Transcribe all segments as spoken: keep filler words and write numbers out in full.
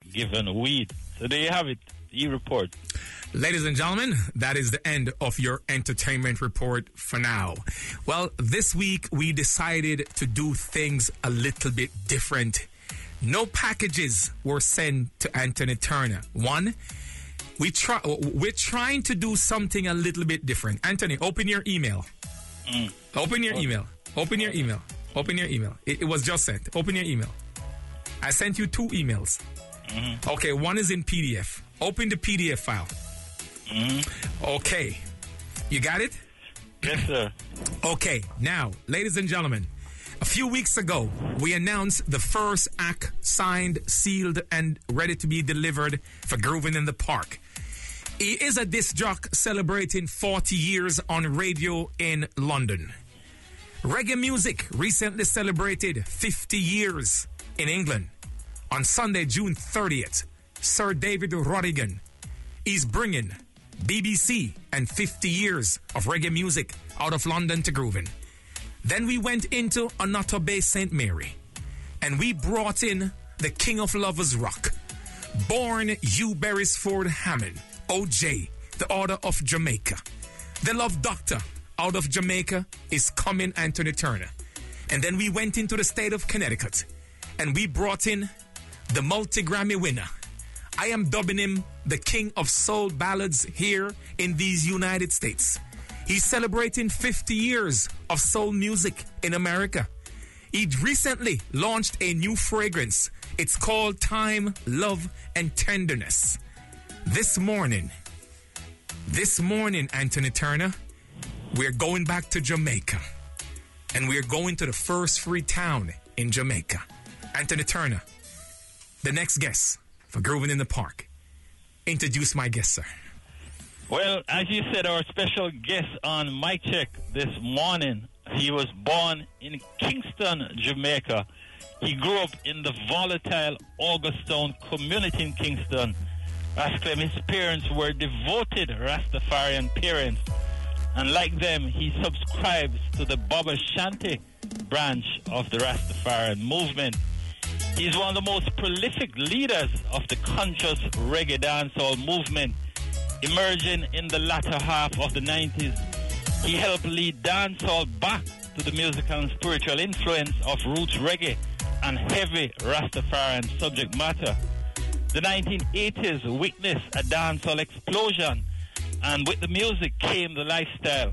given weed. So there you have it. E-report. Ladies and gentlemen, that is the end of your entertainment report for now. Well, this week we decided to do things a little bit different. No packages were sent to Anthony Turner. One, we try, we're trying to do something a little bit different. Anthony, open your email. Mm. Open your email. Open your email. Open your email. It, it was just sent. Open your email. I sent you two emails. Mm-hmm. Okay, one is in P D F. Open the P D F file. Mm-hmm. Okay. You got it? Yes, sir. Okay. Now, ladies and gentlemen, a few weeks ago, we announced the first act signed, sealed, and ready to be delivered for Groovin' in the Park. He is a disc jock celebrating forty years on radio in London. Reggae music recently celebrated fifty years in England. On Sunday, June thirtieth, Sir David Rodigan is bringing B B C and fifty years of reggae music out of London to Groovin'. Then we went into Onoto Bay, Saint Mary, and we brought in the King of Lovers Rock, born Hugh Beresford Hammond, O J, the Order of Jamaica. The Love Doctor out of Jamaica is coming, Anthony Turner. And then we went into the state of Connecticut, and we brought in the multi-Grammy winner. I am dubbing him the King of Soul Ballads here in these United States. He's celebrating fifty years of soul music in America. He recently launched a new fragrance. It's called Time, Love, and Tenderness. This morning, this morning, Anthony Turner, we're going back to Jamaica. And we're going to the first free town in Jamaica. Anthony Turner, the next guest for Groovin' in the Park. Introduce my guest, sir. Well, as you said, our special guest on Mic Check this morning, he was born in Kingston, Jamaica. He grew up in the volatile Augustown community in Kingston. Rasclem, his parents were devoted Rastafarian parents, and like them, he subscribes to the Baba Shanti branch of the Rastafarian movement. He's one of the most prolific leaders of the conscious reggae dancehall movement. Emerging in the latter half of the nineties, he helped lead dancehall back to the musical and spiritual influence of roots reggae and heavy Rastafarian subject matter. The nineteen eighties witnessed a dancehall explosion, and with the music came the lifestyle.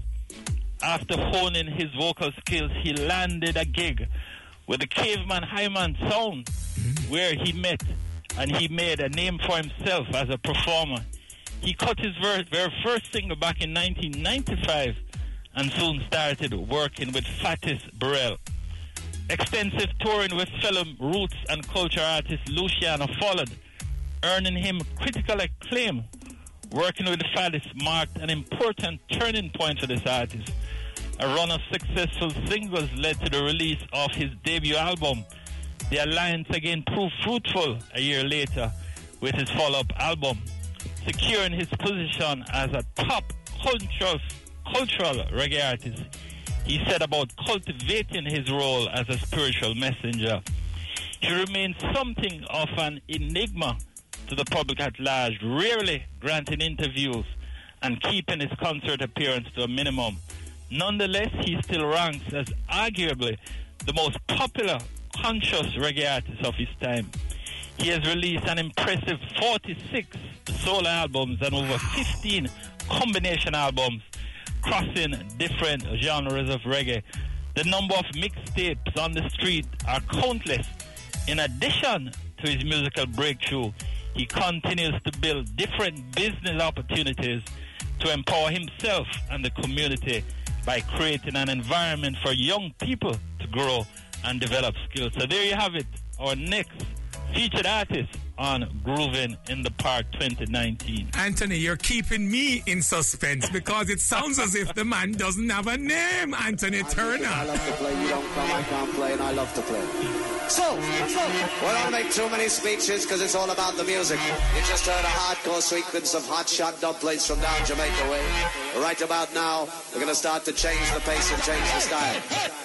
After honing his vocal skills, he landed a gig with the Caveman Hyman Sound, where he met and he made a name for himself as a performer. He cut his very, very first single back in nineteen ninety-five and soon started working with Fatis Burrell. Extensive touring with fellow roots and culture artist Luciano followed, earning him critical acclaim. Working with Fatis marked an important turning point for this artist. A run of successful singles led to the release of his debut album. The alliance again proved fruitful a year later with his follow-up album, securing his position as a top cultural, cultural reggae artist. He set about cultivating his role as a spiritual messenger. He remains something of an enigma to the public at large, rarely granting interviews and keeping his concert appearance to a minimum. Nonetheless, he still ranks as arguably the most popular conscious reggae artist of his time. He has released an impressive forty-six solo albums and over fifteen combination albums, crossing different genres of reggae. The number of mixtapes on the street are countless. In addition to his musical breakthrough, he continues to build different business opportunities to empower himself and the community by creating an environment for young people to grow and develop skills. So there you have it, our next featured artist on Groovin' in the Park twenty nineteen. Anthony, you're keeping me in suspense because it sounds as if the man doesn't have a name, Anthony Turner. I love to play, you don't come, I can't play, and I love to play. So, so we don't make too many speeches because it's all about the music. You just heard a hardcore sequence of hot shot dubplates from down Jamaica way. Right about now, we're going to start to change the pace and change the style.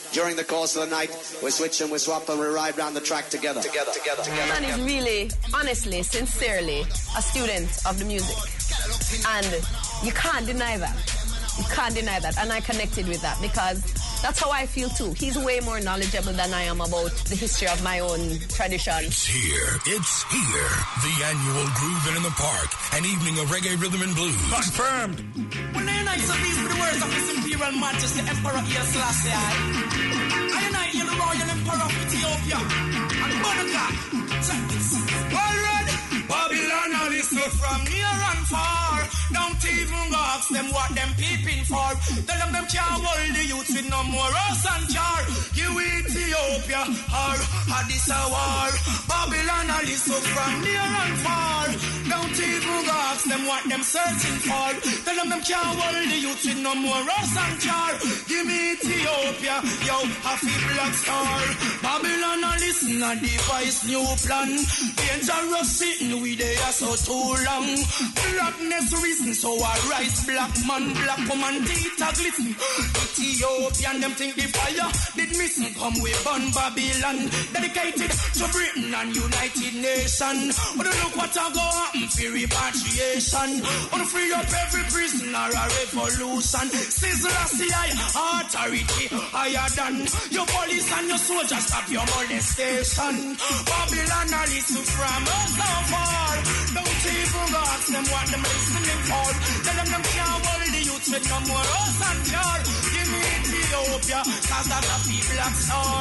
During the course of the night, we switch and we swap and we ride round the track together. Together, together, together. Man is really, honestly, sincerely a student of the music. And you can't deny that. You can't deny that. And I connected with that because that's how I feel too. He's way more knowledgeable than I am about the history of my own tradition. It's here. It's here. The annual Groovin' in the Park. An evening of reggae rhythm and blues. Confirmed. Well, the nights of these were the words of His Imperial Majesty Emperor Haile Selassie I. I unite you, the Royal Emperor of Ethiopia. And Monica. Check this. Already. Babylon, I listen from near and far. Don't even ask them what them peeping for. Tell them them can't hold the youth with no more us and jar. You Ethiopia or Addis a war. Babylon, I listen from near and far. Don't even ask them what them searching for. Tell them them can't hold the youth with no more us and jar. Give me Ethiopia, yo, happy black star. Babylon, I listen a device new plan. Dangerous sitting we there so too long. Blackness reason so I rise black man, black woman, data glisten. Ethiopian them think the fire did missing come we burn Babylon. Dedicated to Britain and United Nations. Wanna look what I go happen for repatriation. Wanna free up every prisoner a revolution. Sizzle a C I authority higher than your police and your soldiers stop your molestation. Babylon a listen from us so far. Don't even ask them what them listening for. Tell them them can't hold the youth with no more us and jar. Give me Ethiopia, cause that's a people black star.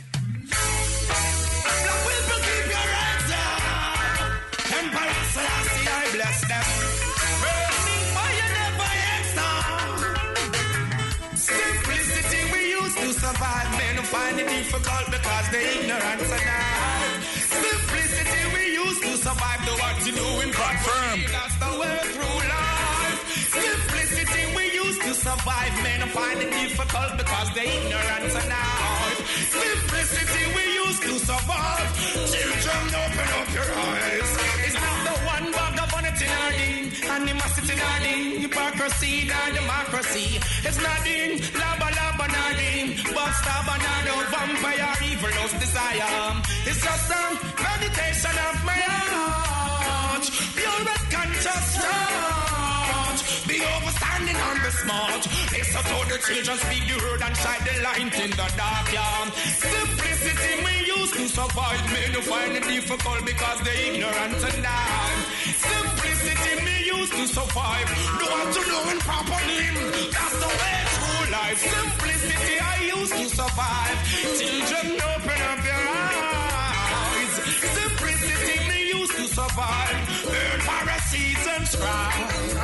Black people keep your hands up. Emperor Selassie, I bless them. Burning fire never exhaust. Simplicity we used to survive. Men who find it difficult because they ignorant tonight. Simplicity we used to survive. The what you doing confirm. That's the way through life. Simplicity we used to survive. Men who find it difficult because they ignorant tonight. Simplicity we used to survive. Children, open up your eyes. It's not the one bag of vanity in our ding. Animosity in our ding. Hypocrisy and democracy. It's nothing. Laba laba nothing. But stab another vampire evil lost desire. It's just a meditation of my heart. Pure red conscious thought. Be overstanding on the smart. Listen to the children speak the word and shine the light in the dark, yeah. Simplicity we used to survive. Men who find it difficult because they ignorant tonight. Simplicity me used to survive. Do what you do in proper name. That's the way through life. Simplicity I used to survive. Children, open up your eyes. Simplicity me used to survive. Burn Pharisees and scribes.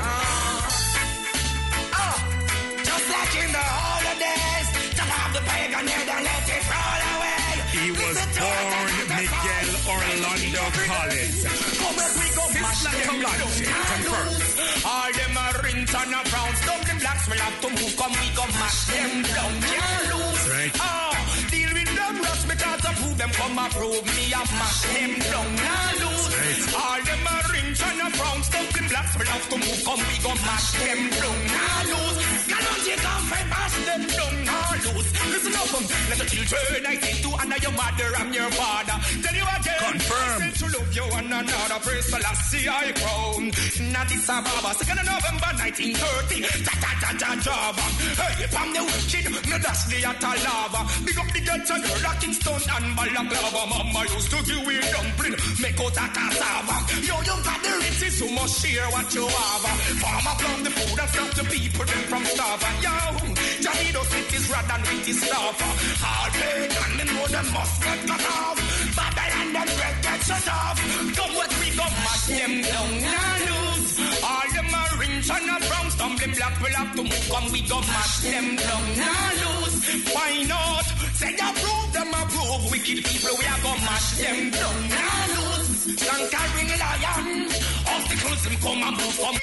Oh, just like in the holidays, to have the pagan head and let it roll away. He was born Miguel Orlando Collins. Sister Kalanji, confirmed. All them are rings and a brown stuff. Them blacks will have to move. Come we come mash them down. Can't lose. Right. Oh, deal with them rust because of who them come approve me. I mash them down. Can't lose. Right. All them are rings and a brown stuff. Them blacks will have to move. Come we come mash them down. Can't lose. Can't take off and mash them down. Can't lose. Listen up, um, let the children I say to honor your mother and your father. Tell you again. Confirm. I say to love you and another. Praise the Selassie I crown. In Addis Ababa, second of November nineteen thirty. Ta ta ta ta Java. Hey, from the wicked, me dash the atta lava. Big up the Delta girl, a Kingston and Balaclava. Mama used to give we dumpling, make out a cassava. Yo, you got the riches, you must share what you have. Farmer plant the food and stop the people them from starving. Yo, Johnny those cities rather than with his staff. All paid and the know them must get cut off. Babylon them bread get shut off. Come what we go mash them down, nah lose. All them are rings and a brown stumbling black will have to move. Come we go mash them down, nah lose. Why not? Say approve them approve. Wicked people we are gonna mash them down, nah lose. Conquering lion, obstacles them come and move. Come.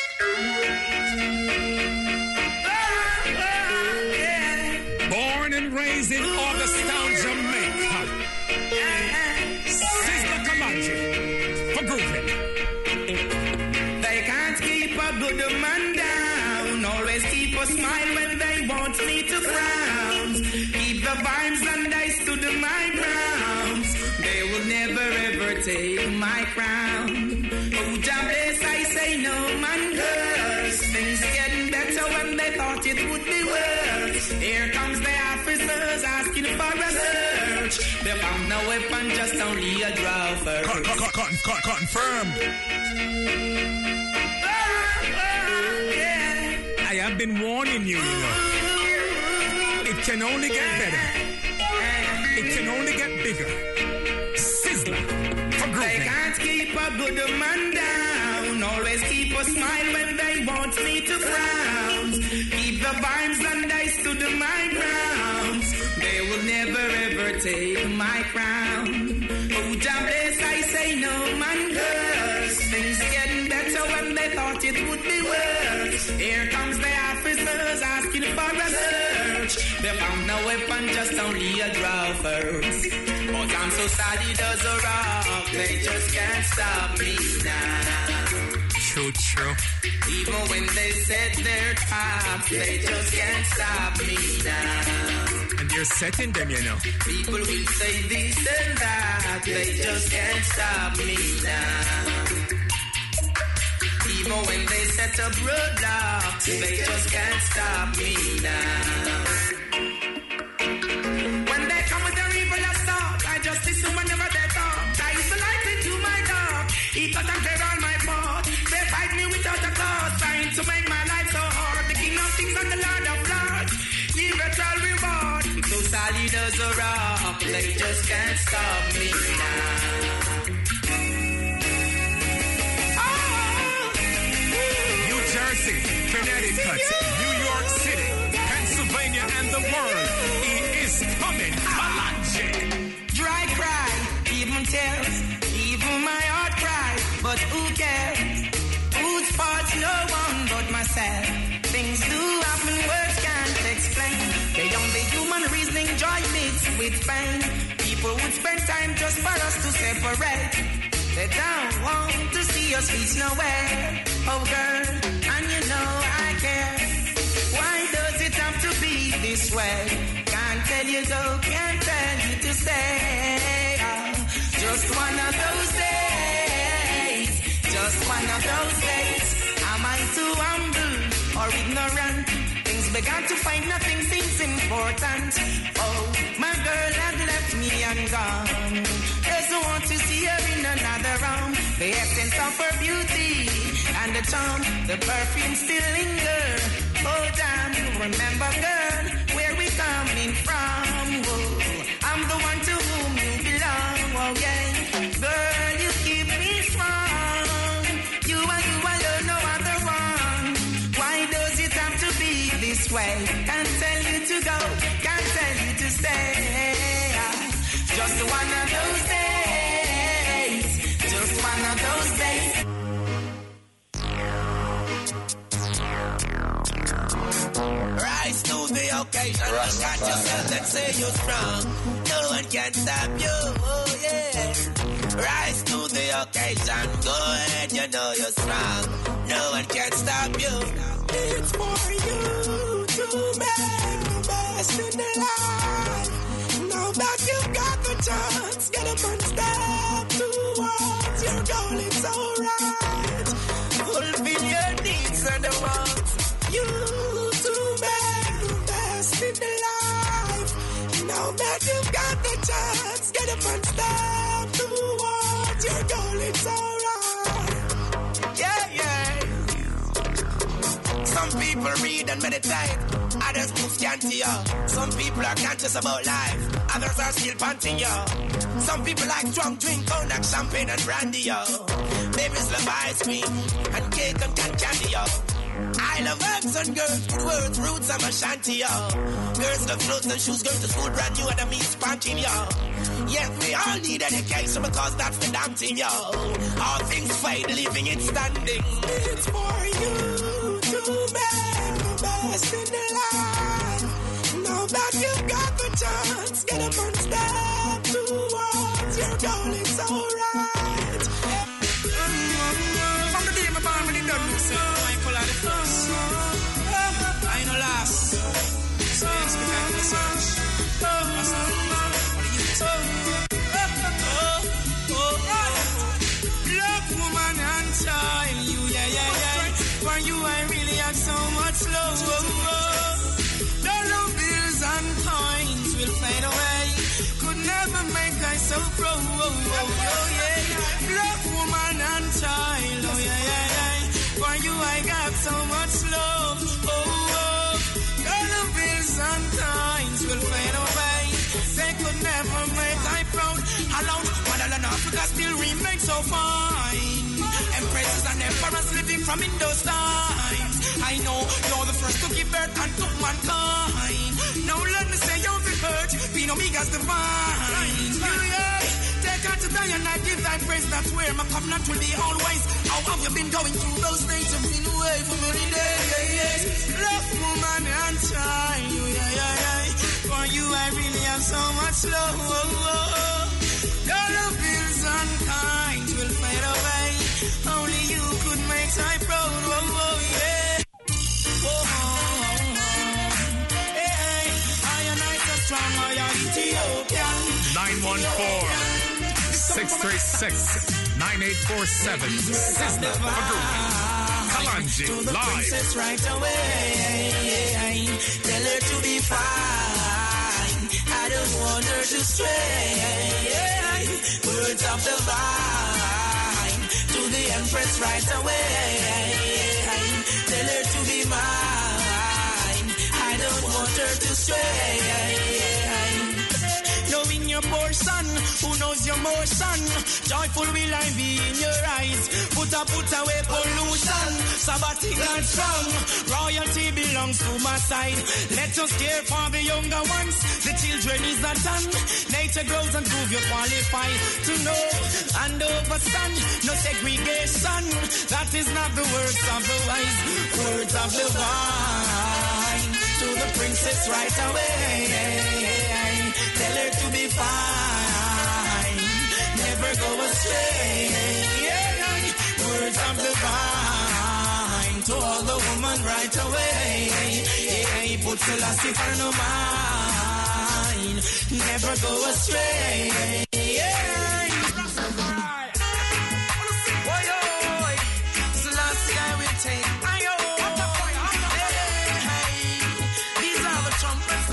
Born and raised in Augustown, Jamaica. Sister Kalanji for Groovin'. They can't keep a good man down. Always keep a smile when they want me to frown. Keep the the vines and I stood my ground. They will never ever take my crown. Oh, Jah bless, I say no man curse. Things getting better when they thought it would be worse. Here comes the officers asking for a search. They found no weapon, just only a draw first. Con- con- con- con- con- confirmed. Oh, oh, yeah. I have been warning you, you know. It can only get better. It can only get bigger. Sizzler for They grooving. can't keep a good man down. Always keep a smile when they want me to frown. Keep the vibes and I stood my ground. They will never ever take my crown. Oh, Jah bless, I say no man curse. Things getting better when they thought it would be worse. Here comes the officers asking for a search. They found no weapon, just only a draw first. But I'm so solid as a rock, they just can't stop me now. True, true. Even when they set their traps, they just can't stop me now. And you're setting them, you know. People will say this and that, they just can't stop me now. Even when they set up roadblocks, they just can't stop me now. When they come with their evil assault, I just listen whenever they talk. I use the light into my dark. It cut and clear all my fault. They fight me without a cause, trying to make my life so hard. The King of Kings and the Lord of Lords, give it all reward. So solid as a rock, they just can't stop me now. Jersey, Connecticut, New York City, Pennsylvania, and the world. He is coming. Kalanje. Dry cry, even tears, even my heart cry. But who cares? Whose fault's no one but myself. Things do happen, words can't explain. Beyond the human reasoning, joy mixed with pain. People would spend time just for us to separate. They don't want to see us reach nowhere. Oh girl, and you know I care. Why does it have to be this way? Can't tell you go, can't tell you to stay. Oh, just one of those days. Just one of those days. Am I too humble or ignorant? Things began to find nothing seems important. Oh, my girl had left me and gone. Doesn't want to see her in another room. The essence of her beauty and the charm, the perfume still linger. Oh damn, remember girl, where we coming from. Oh, I'm the one to whom you belong. Oh yeah, girl, you keep me strong. You and you alone, no other one. Why does it have to be this way? Can't tell you to go, can't tell you to stay. Just one of those days. Just one of those days. Rise to the occasion. Look at yourself and say you're strong. No one can stop you. Oh yeah. Rise to the occasion. Go ahead, you know you're strong. No one can stop you. It's for you to make the best in the life. Now that you've got the chance, get up and step towards your goal. It's alright. Fulfill your needs and the wants. You to make the best in the life. Now that you've got the chance, get up and step towards your goal. It's alright. Yeah, yeah. Some people read and meditate. Others move scanty, yo. Some people are conscious about life. Others are still panting, yo. Some people like strong drink, cognac, champagne, and brandy, yo. Babies love ice cream and cake and candy, yo. I love herbs and girls, good words, roots, and Ashanti, yo. Girls love clothes and shoes, girls to school brand new and the meat spanking, yo. Yes, we all need education because that's the damn thing, yo. All things fade, living it standing. It's for you to make the best in the life. Now that you've got the chance, get up and step towards your goal. It's alright. From the day my born, when it done, you say, I call out the first. I know last. So yes, we can search. and child. You, yeah, yeah, yeah. For you, I really have so much love. Dollar bills and coins will fade away. Could never make I so proud. Oh, yeah. Black woman and child. Oh, yeah, yeah, yeah. For you, I got so much love. Oh, oh. Dollar bills and coins will fade away. They could never make I proud. Alone, motherland Africa still remains so fine. Empresses and emperors living from in those times. I know you're the first to give birth and took mankind. Now let me say you've been hurt. Be no big as divine. Yeah. Take out to die and I give thy praise. That's where my covenant will be always. How have you been going through those days? You've been away for many days. Love, woman and child. Yeah, yeah, yeah. For you I really have so much love. Dollar bills and kind will fade away. Only you could make I proud. Oh, oh, yeah. Oh, oh, oh. Hey, I and I so strong, I am Ethiopian. nine one four, six three six, nine eight four seven. Sizzler for Groovin. Kalanji live. Right away. Tell her to be fine. I don't want her to stray. Words of the vine. To the Empress right away. Tell her to be mine. I don't want her to stray. Knowing your portion, who knows your motion? Joyful will I be in your eyes. Put a put away pollution. Sabbatic and strong. Royalty belongs to my side. Let us care for the younger ones. The children is a ton. Nature grows and prove you qualify to know and overstand. No segregation. That is not the words of the wise. Words of the vine. To the princess right away. Tell her to be fine. Never go astray. Words of the vine. To all the woman right away. Put Selassie for no mind. Never go astray. Selassie I will take. These are the trumpets.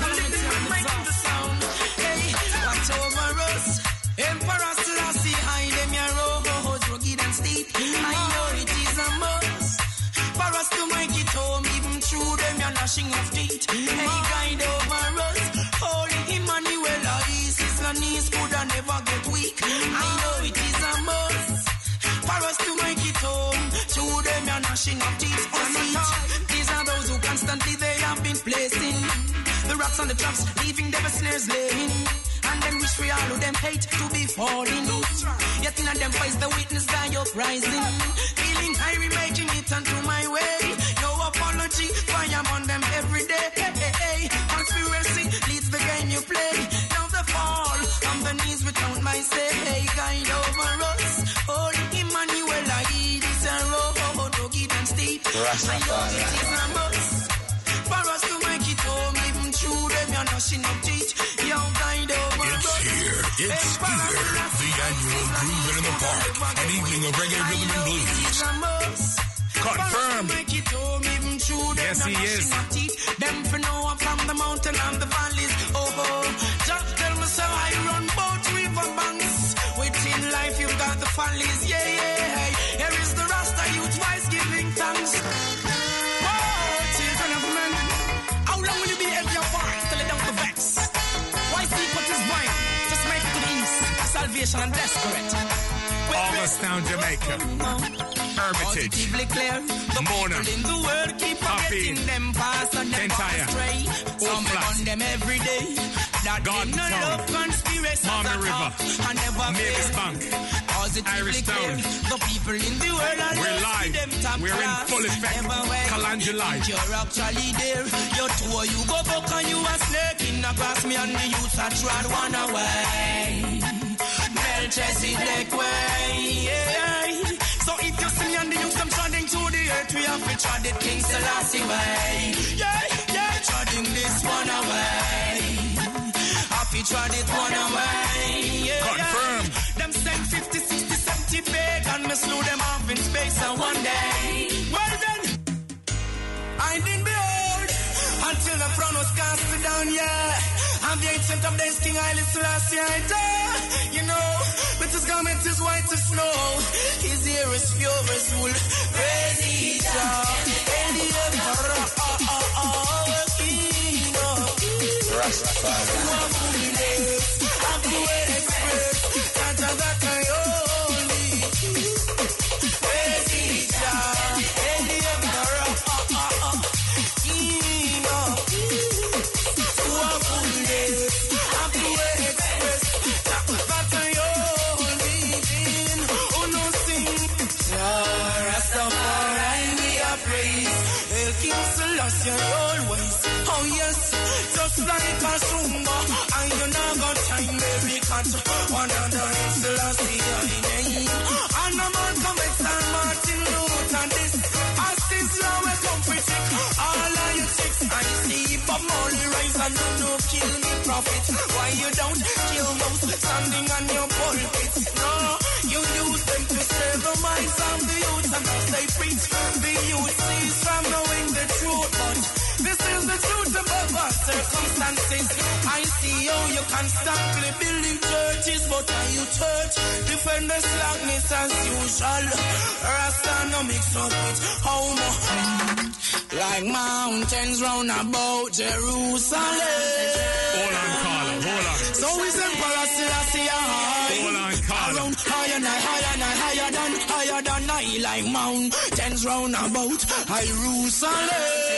Emperor Selassie, hide them your roads, rugged and steep. I know it is a must for us to make it home, even through them your gnashing of teeth. Hey, guide over us, Holy Emmanuel, Isis, Lanis, could I never get weak. I know it is a must for us to make it home, through them your gnashing of teeth. These are those who constantly they have been placing the rocks on the traps, leaving them snares laying. And them wish we all of them hate to be falling. Yet in them face the witness die uprising. Feeling high, making it onto my way. No apology, fire on them every day. Hey, hey, hey. Conspiracy leads the game you play. Now the fall on the knees without my say. Hey, guide over us. Holy Emmanuel, I eat this a road, rugged and steep. I know it is a must for us to make it home, even through them you're gnashing of teeth. Yo, guide over us. It's here, it's here. The annual Groovin' in the Park, an evening of reggae rhythm and blues. Confirm. Yes, he is. Them for know from the mountain and the valleys. Oh, oh. Just tell me so I run both river banks. Within life you've got the valleys. Yeah, yeah. Here is the Rasta youth wise giving thanks. Oh, children of men. How long will you be at your bar till it down the vex? Why seek what is mine? Just make it to the east. Salvation and desperate. Almostown, Jamaica. Hermitage. Mona. Happy. Kentire. Old Flats. Godtown. Mommy River. Mavis Bank. Irish Town. We're live. We're in full effect. Kalanja live. You're actually there. You're two, you go back and you a snake in the grass. Me and the youth are trod one away. Melchizedek way. Yeah. So if you see me and the youth, I'm treading to the earth. We have to trod it King Selassie way. Yeah, yeah. Treading this one away. Happy trod it one away. Yeah. Confirm. Them send fifty, sixty, seventy pagan. Me slew them off in space. Rastafari was cast down, yeah. I'm the ancient of days, King Haile Selassie, I die. You know, but his garment is white as snow. His hair is pure as wool. Praise ye, Jah. And the emperor, oh, oh, oh, King of Rastafari. I'm the way express. Tata that I only. Praise ye, Jah. And the emperor, oh, oh, oh, King of I'm the way express. That I only in. Oh, no, sing. Jah Rastafari, we are praise. El King Selassie always. Oh, yes. Just like a sumba. And you now got time, baby, cut. One other Selassie, I name. And a man come X and Martin Luther. This, as this law will come critic. All of you chicks, I see Bob Marley rise and you know kill me prophet. Why you don't kill those standing on your pulpit? No, you use them to save the minds of the youth. And as they preach, the youth sees from knowing the truth. But this is the truth above our circumstances. I see how you constantly building churches, but are you church? Defend the slackness as usual. Rasta no mix up with how much. Like mountains round about Jerusalem. Hold on, Carla, hold on. So is Emperor Selassie high. Hold on, Carla. Around higher and higher and higher than, higher than I. Like mountains round about Jerusalem.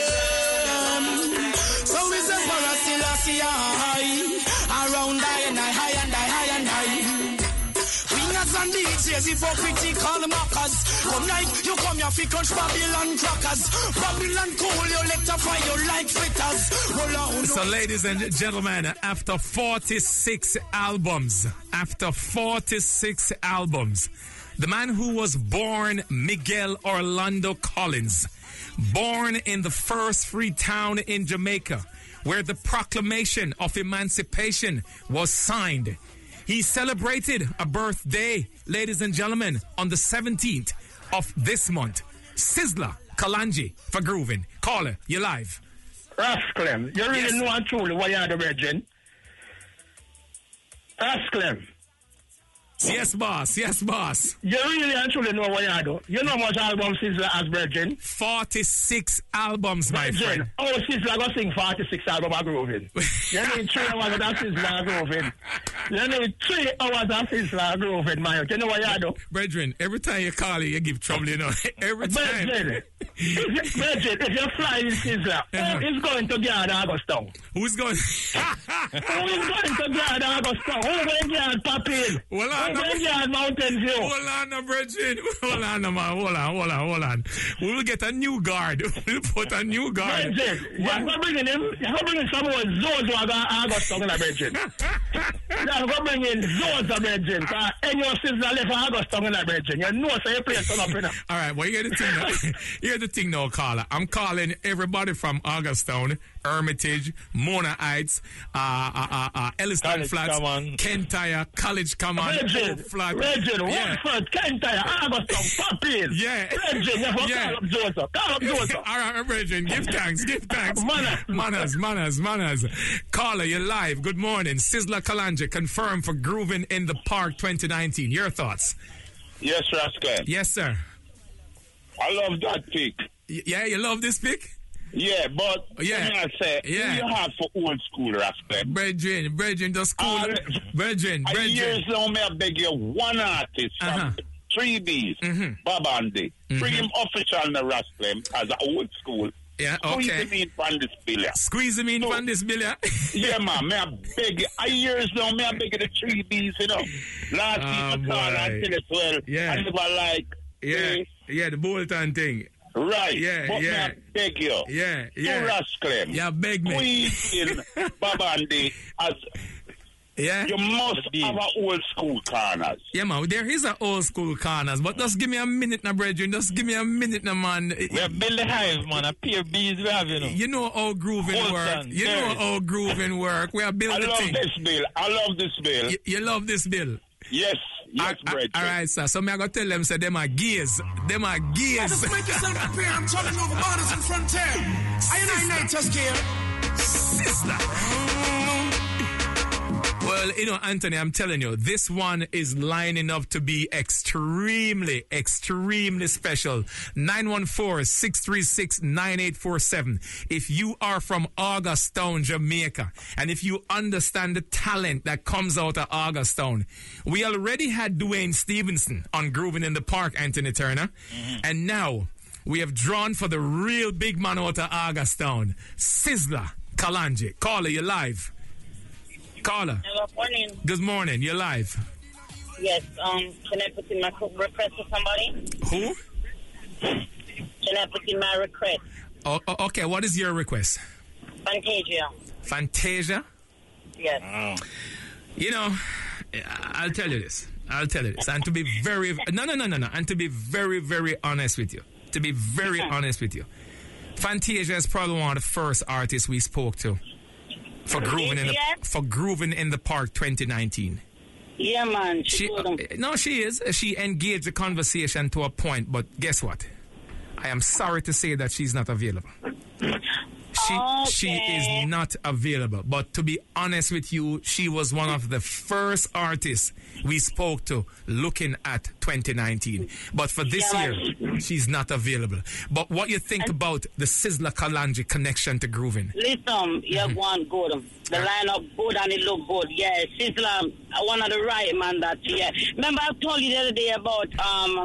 So is Emperor Selassie high. Around higher and higher and higher and higher. And D Js, hypocrite, call mockers. Come like you come here fi crunch Babylon crackers. Babylon cool, you electrify you like fritters. So, ladies and gentlemen, after forty-six albums, after forty-six albums, the man who was born Miguel Orlando Collins, born in the first free town in Jamaica, where the Proclamation of Emancipation was signed. He celebrated a birthday, ladies and gentlemen, on the seventeenth of this month. Sizzla Kalonji for grooving. Caller, you're live. Rasclem, you really Yes. know and truly what you are the virgin? Rasclem, Yes, boss. Yes, boss. you really and truly know what you are do. You know how much albums Sizzla has virgin? forty-six albums, my Virgin. friend. Oh, Sizzla go sing forty-six albums of grooving. You need three hours of Sizzla grooving. You need three hours of Sizzla grooving, man. You know what you do? Brethren, every time you call it, you give trouble, you know. Every time. Virgin, if, Virgin, if you fly in Sizzla, who is going to guard Augustown? Who's going? Who is going to guard Augustown? Who will guard Papin? Well, Who will guard Mountain View? Hold on, no, Bridget. Hold on, no, man. Hold on, hold on, hold on. We will get a new guard. We'll put a new guard. Virgin, you're bringing him, you're bringing someone Zones who are going to Augustown in a Virgin. You're going to bring in Zones of Virgin. Because any of Sizzla left Augustown in a Virgin. You know, so you play son up in a. All right, well, here's the thing now. Here's the thing now, caller. I'm calling everybody from Augustown, Hermitage, Mona Heights, uh, uh, uh, uh, Elliston College Flats, Common. Kentire, College Common, Virgin, Oak Flat. Virgin, Yeah. Watford, Kentire, Augustown, Papin. Yeah. Virgin, you have to Yeah. call up Joseph. Call up Joseph. All right, Bridget, give thanks, give thanks. Manners. Manners, manners, manners. Caller, you're live. Good morning. Sizzla Kalonji confirmed for Grooving in the Park twenty nineteen. Your thoughts? Yes, Rascal. Yes, sir. I love that pick. Y- yeah, you love this pick? Yeah, but Yeah. when I say, Yeah. who you have for old school, Rascal? Brethren, brethren, just cool. Uh, Brethren, I years brethren. now, may I beg you, one artist from Uh-huh. three B's, Mhm. Babandi, bring him official in the Rascal as a old school. Yeah, Squeeze okay. him in from this bill, yeah. Squeeze him in No. from this bill, yeah? Yeah, man, may I beg you, I years now, may I beg you the three B's, you know. Last Ah, week, I called boy. and tell us, well, Yeah. I never like, Yeah, eh, yeah, the Bolton thing. right, Yeah, but yeah. may I beg you, Yeah, to yeah. Rascal, Yeah, beg me. squeeze in Babandi as Yeah? you must have a old school corners. Yeah, man, there is a old school corners, but just give me a minute now, brethren. Just give me a minute now, man. We have built the hive, man. A pair of bees we have, you know. You know how grooving Bolton, work. You know very. how grooving work. We are I building the love thing. this bill. I love this bill. You, you love this bill. Yes, yes, Ah, Bridget. ah, all right, sir. So me I go tell them, say them are gears. Them are gears. Just make yourself prepare. I'm traveling over borders and frontier. I and I night just here. Well, you know, Anthony, I'm telling you, this one is lining up to be extremely, extremely special. nine one four, six three six, nine eight four seven. If you are from Augustown, Jamaica, and if you understand the talent that comes out of Augustown, we already had Dwayne Stevenson on Grooving in the Park, Anthony Turner, mm-hmm. and now we have drawn for the real big man out of Augustown, Sizzla Kalonji. Caller, you're live. Caller. Hello, morning. Good morning. You're live. Yes. Um. Can I put in my request for somebody? Who? Can I put in my request? Oh, oh, okay. What is your request? Fantasia. Fantasia? Yes. Wow. You know, I'll tell you this. I'll tell you this. And to be very... No, no, no, no, no. And to be very, very honest with you. To be very honest with you. Fantasia is probably one of the first artists we spoke to. For grooving in the for grooving in the park twenty nineteen. Yeah, man. She, she uh, no, she is. She engaged the conversation to a point, but guess what? I am sorry to say that she's not available. She okay. she is not available. But to be honest with you, she was one of the first artists we spoke to looking at twenty nineteen. But for this yeah, year, she's not available. But what you think and about the Sizzla Kalonji connection to grooving? Listen, you have one good. The lineup good and it look good. Yeah, Sizzla, one of the right man that yeah. Remember I told you the other day about um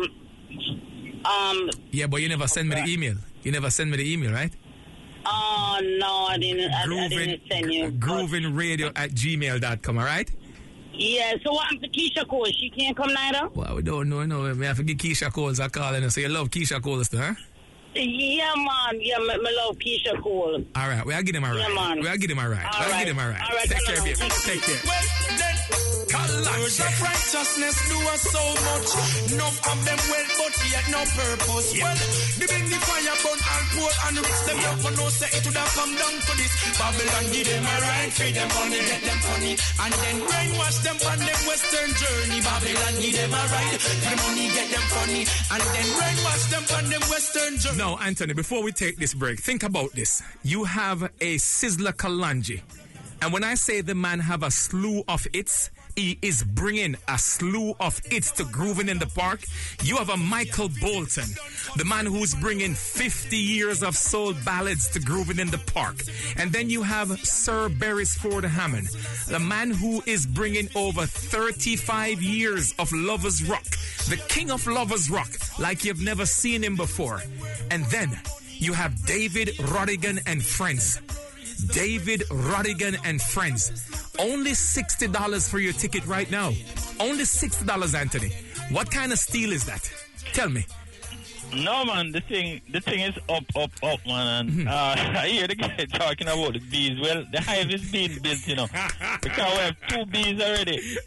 um. Yeah, but you never send me the email. You never send me the email, right? Oh, no, I didn't, I, I didn't send you. Grooving radio at gmail dot com, all right? Yeah, so what happened to Keisha Cole? She can't come neither? Well, we don't know, no. We have to give Keisha Cole a call and say you love Keisha Cole, huh? Yeah, man. Yeah, I, I love Keisha Cole. All right, we'll give him a ride. Yeah, man. We'll give him a ride. All we'll right. give him a ride. All right, Take care, baby. Take care. Well, then, words of righteousness do us so much. Enough of them well, but yet no purpose. Yeah. Well, the big the fire burn and poor and rich them up for no say it would have come down to this. Babylon give them a ride, feed them money, get them funny, and then brainwash them on them western journey. Babylon give them a ride, feed them money, get them funny, and then brainwash them on them western journey. No, Anthony, before we take this break, think about this. You have a Sizzla Kalonji, and when I say the man have a slew of hits, he is bringing a slew of hits to Grooving in the Park. You have a Michael Bolton, the man who's bringing fifty years of soul ballads to Grooving in the Park. And then you have Sir Beresford Hammond, the man who is bringing over thirty-five years of Lovers Rock, the king of Lovers Rock, like you've never seen him before. And then you have David Rodigan and Friends. David Rodigan and Friends. Only sixty dollars for your ticket right now. Only sixty dollars, Anthony. What kind of steal is that? Tell me. No, man, the thing the thing is up, up, up, man. And mm-hmm. uh, I hear the guy talking about the bees. Well, the hive is being built, you know, because we have two bees already.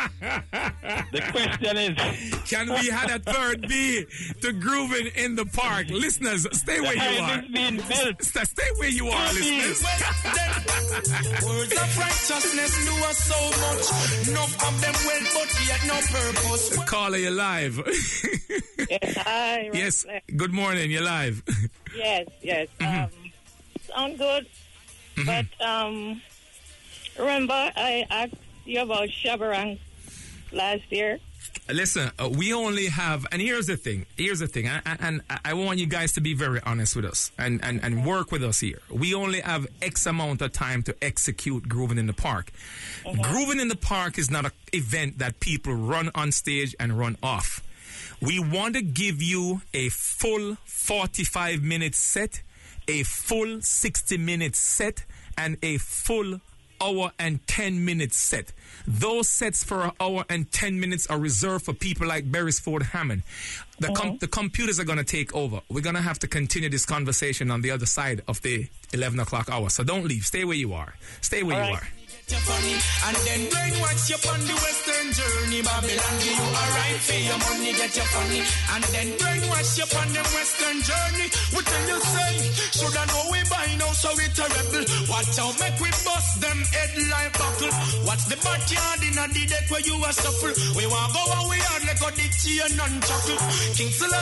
The question is, can we add a third bee to Grooving in the Park? Listeners, stay the where you are. Is being built. Stay where you are, two listeners. Words of righteousness do us so much. Enough of them well, but yet no purpose. Caller, you live. Yes, hi. Yes. Good morning. You're live. Yes, yes. Mm-hmm. Um, sound good. Mm-hmm. But um, remember, I asked you about Shabarang last year. Listen, uh, we only have, and here's the thing. Here's the thing, and, and I want you guys to be very honest with us and, and, and work with us here. We only have X amount of time to execute Grooving in the Park. Mm-hmm. Grooving in the Park is not an event that people run on stage and run off. We want to give you a full forty-five minute set, a full sixty minute set, and a full hour and ten minute set. Those sets for an hour and ten minutes are reserved for people like Beresford Hammond. The, com- Mm-hmm. the computers are going to take over. We're going to have to continue this conversation on the other side of the eleven o'clock hour. So don't leave. Stay where you are. Stay where All you right. are. Funny, and then brainwash you on the western journey. Babylon give you a right for your money, get you funny, and then brainwash you on the western journey. What tell you say? Should I know we buy now, so we terrible. Watch out, make we bust them head like buckle. Watch the backyard in a the deck where you are shuffle. We want go and we hard like a the chain and chuckle. King